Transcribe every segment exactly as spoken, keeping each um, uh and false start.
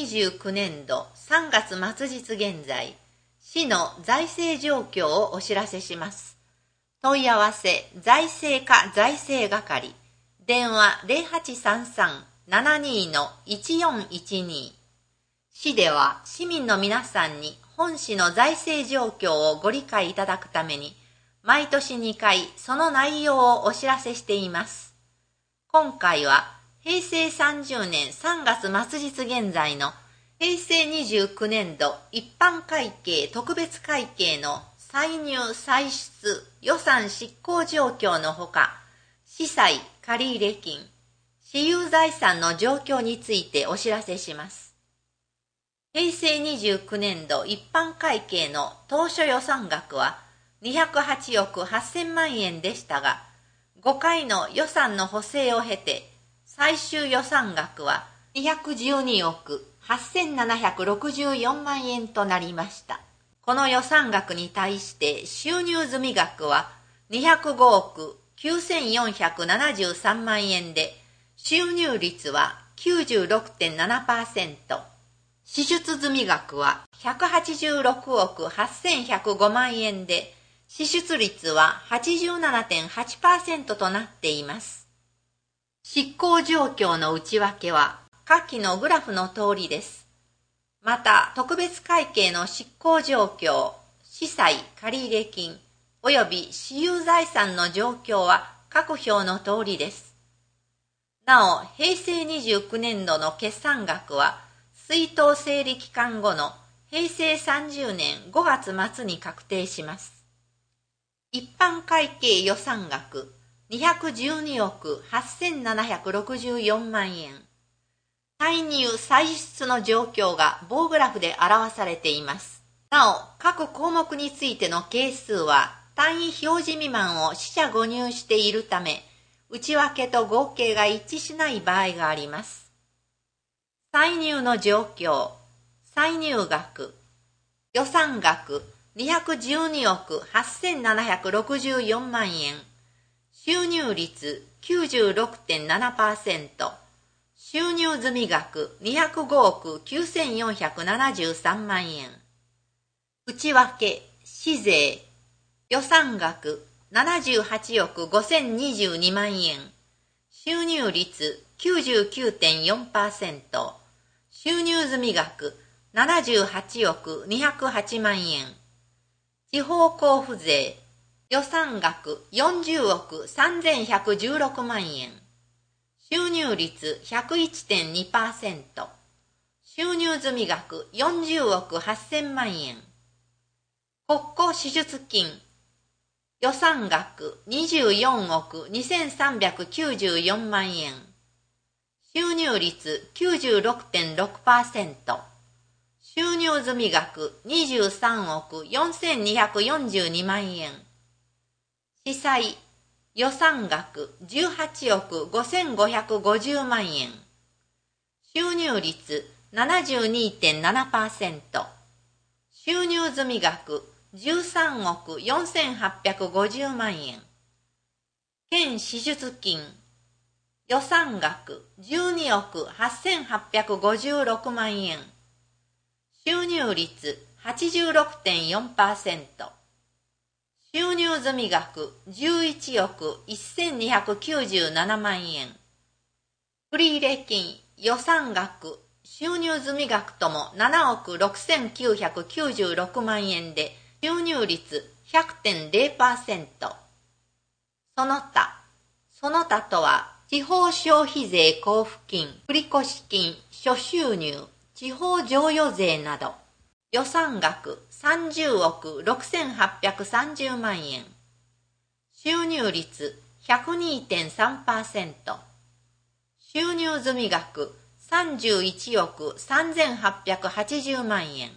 にじゅうきゅうねんどさんがつ末日現在、市の財政状況をお知らせします。問い合わせ財政課財政係、電話 ゼロはちさんさん ななに いちよんいちに。市では市民の皆さんに本市の財政状況をご理解いただくために、毎年にかいその内容をお知らせしています。今回はへいせいさんじゅうねんさんがつ末日現在のへいせいにじゅうきゅうねんど一般会計特別会計の歳入歳出予算執行状況のほか、司債借入金、私有財産の状況についてお知らせします。へいせいにじゅうきゅうねんど一般会計の当初予算額はにひゃくはちおくはっせんまんえんでしたが、ごかいの予算の補正を経て、最終予算額はにひゃくじゅうにおくはっせんななひゃくろくじゅうよんまんえんとなりました。この予算額に対して収入済み額はにひゃくごおくきゅうせんよんひゃくななじゅうさんまんえんで、収入率は きゅうじゅうろくてんななパーセント、支出済み額はひゃくはちじゅうろくおくはっせんひゃくごまんえんで、支出率は はちじゅうななてんはちパーセント となっています。執行状況の内訳は下記のグラフの通りです。また、特別会計の執行状況、司債借入金及び私有財産の状況は各表の通りです。なお、へいせいにじゅうきゅうねんどの決算額は、出納整理期間後のへいせいさんじゅうねんごがつまつに確定します。一般会計予算額にひゃくじゅうにおくはっせんななひゃくろくじゅうよんまんえん。歳入歳出の状況が棒グラフで表されています。なお、各項目についての係数は単位表示未満を四捨五入しているため、内訳と合計が一致しない場合があります。歳入の状況、歳入額、予算額にひゃくじゅうにおくはっせんななひゃくろくじゅうよんまんえん、収入率 きゅうじゅうろくてんななパーセント、収入済み額にひゃくごおくきゅうせんよんひゃくななじゅうさんまんえん、内訳、市税、予算額ななじゅうはちおくごせんにじゅうにまんえん、収入率 きゅうじゅうきゅうてんよんパーセント、収入済み額ななじゅうはちおくにひゃくはちまんえん、地方交付税、予算額よんじゅうおくさんぜんひゃくじゅうろくまんえん、収入率 ひゃくいちてんにパーセント、収入済み額よんじゅうおくはっせんまんえん、国庫支出金、予算額にじゅうよんおくにせんさんびゃくきゅうじゅうよんまんえん、収入率 きゅうじゅうろくてんろくパーセント、収入済み額にじゅうさんおくよんせんにひゃくよんじゅうにまんえん、司債、予算額じゅうはちおくごせんごひゃくごじゅうまんえん、収入率 ななじゅうにてんななパーセント、収入済み額じゅうさんおくよんせんはっぴゃくごじゅうまんえん、県支出金、予算額じゅうにおくはっせんはっぴゃくごじゅうろくまんえん、収入率 はちじゅうろくてんよんパーセント、収入済み額じゅういちおくせんにひゃくきゅうじゅうななまんえん、繰入金、予算額、収入済み額ともななおくろくせんきゅうひゃくきゅうじゅうろくまんえんで、収入率 ひゃくてんぜろパーセント。その他、その他とは、地方消費税交付金、繰越金、諸収入、地方譲与税など、予算額さんじゅうおくろくせんはっぴゃくさんじゅうまんえん、収入率 ひゃくにてんさんパーセント、収入済み額さんじゅういちおくさんぜんはっぴゃくはちじゅうまんえん。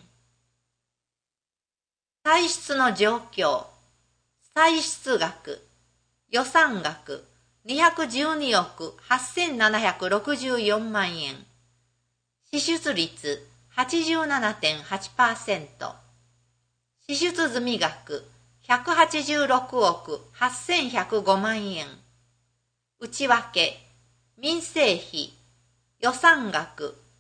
歳出の状況、歳出額、予算額にひゃくじゅうにおくはっせんななひゃくろくじゅうよんまんえん、支出率 はちじゅうななてんはちパーセント、支出済み額ひゃくはちじゅうろくおくはっせんひゃくごまんえん、内訳、民生費、予算額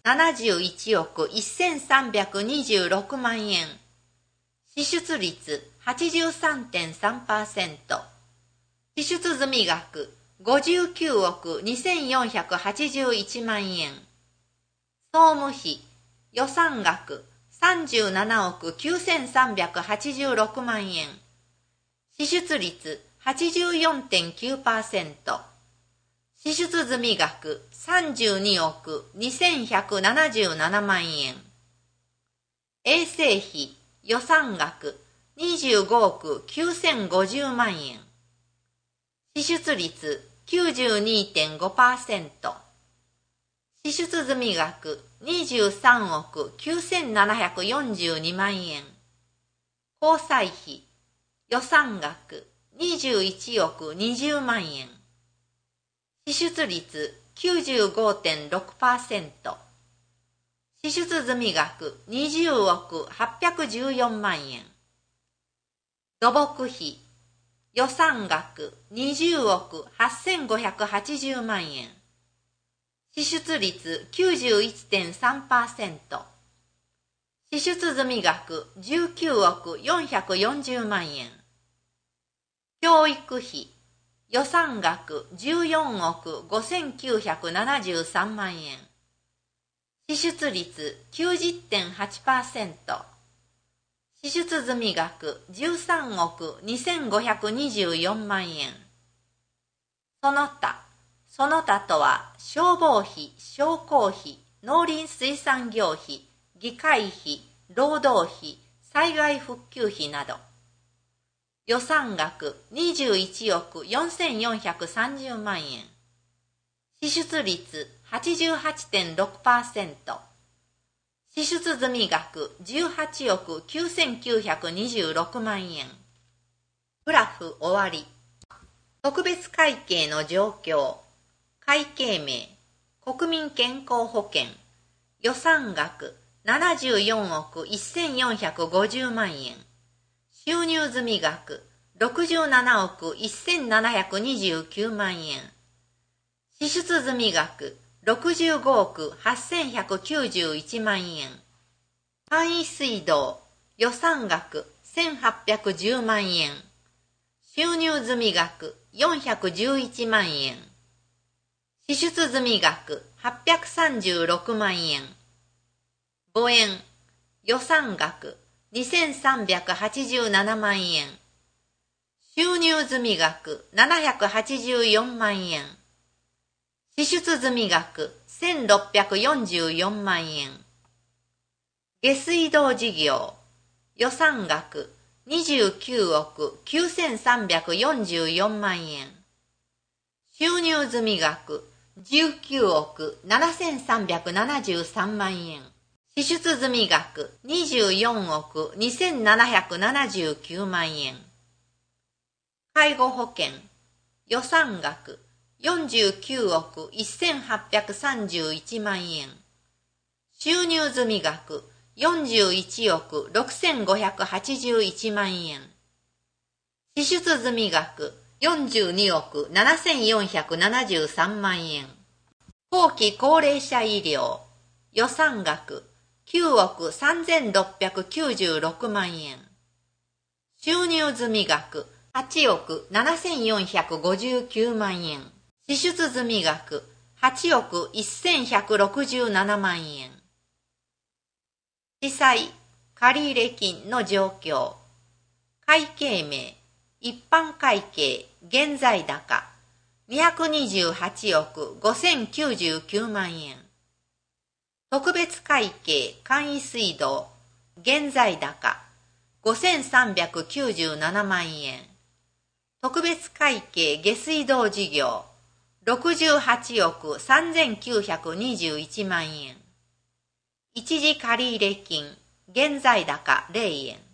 ななじゅういちおくせんさんびゃくにじゅうろくまんえん。支出率 はちじゅうさんてんさんパーセント。支出済額ごじゅうきゅうおくにせんよんひゃくはちじゅういちまんえん。総務費予算額さんじゅうななおくきゅうせんさんびゃくはちじゅうろくまんえん。支出率 はちじゅうよんてんきゅうパーセント。支出済額さんじゅうにおくにせんひゃくななじゅうななまんえん。衛生費予算額にじゅうごおくきゅうせんごじゅうまんえん。支出率 きゅうじゅうにてんごパーセント。支出済額にじゅうさんおくきゅうせんななひゃくよんじゅうにまんえん。交際費予算額にじゅういちおくにじゅうまんえん。支出率 きゅうじゅうごてんろくパーセント。支出済額にじゅうおくはっぴゃくじゅうよんまんえん。土木費予算額にじゅうおくはっせんごひゃくはちじゅうまんえん。支出率 きゅうじゅういちてんさんパーセント。支出済額じゅうきゅうおくよんひゃくよんじゅうまんえん。教育費予算額じゅうよんおくごせんきゅうひゃくななじゅうさんまんえん。支出率 きゅうじゅってんはちパーセント。支出済額じゅうさんおくにせんごひゃくにじゅうよんまんえん。その他、その他とは消防費、商工費、農林水産業費、議会費、労働費、災害復旧費など。予算額にじゅういちおくよんせんよんひゃくさんじゅうまんえん。支出率 はちじゅうはちてんろくパーセント。支出済額じゅうはちおくきゅうせんきゅうひゃくにじゅうろくまんえん。グラフ終わり。特別会計の状況。会計名、国民健康保険。予算額ななじゅうよんおくせんよんひゃくごじゅうまんえん。収入済額ろくじゅうななおくせんななひゃくにじゅうきゅうまんえん。支出済額ろくじゅうごおくはっせんひゃくきゅうじゅういちまんえん。簡易水道予算額せんはっぴゃくじゅうまんえん。収入済額よんひゃくじゅういちまんえん。支出済額はっぴゃくさんじゅうろくまんえん。母園予算額にせんさんびゃくはちじゅうななまんえん。収入済額ななひゃくはちじゅうよんまんえん。支出済額せんろっぴゃくよんじゅうよんまんえん。下水道事業予算額にじゅうきゅうおくきゅうせんさんびゃくよんじゅうよんまんえん。収入済額じゅうきゅうおくななせんさんびゃくななじゅうさんまんえん。支出済額にじゅうよんおくにせんななひゃくななじゅうきゅうまんえん。介護保険予算額よんじゅうきゅうおくせんはっぴゃくさんじゅういちまんえん。収入済額よんじゅういちおくろくせんごひゃくはちじゅういちまんえん。支出済額よんじゅうにおくななせんよんひゃくななじゅうさんまんえん。後期高齢者医療予算額きゅうおくさんぜんろっぴゃくきゅうじゅうろくまんえん。収入済額はちおくななせんよんひゃくごじゅうきゅうまんえん。支出済額はちおくせんひゃくろくじゅうななまんえん。地債、借入金の状況。会計名、一般会計、現在高、にひゃくにじゅうはちおくごせんきゅうじゅうきゅうまんえん。特別会計、簡易水道、現在高、ごせんさんびゃくきゅうじゅうななまんえん。特別会計、下水道事業、ろくじゅうはちおくさんぜんきゅうひゃくにじゅういちまんえん。一時借入金、現在高れいえん。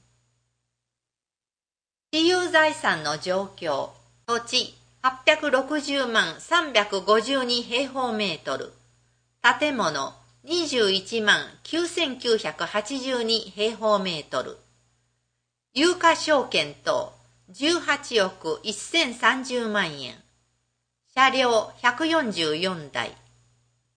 私有財産の状況。土地はっぴゃくろくじゅうまんさんびゃくごじゅうに平方メートル。建物にじゅういちまんきゅうせんきゅうひゃくはちじゅうに平方メートル。有価証券等じゅうはちおくせんさんじゅうまんえん。車両ひゃくよんじゅうよんだい。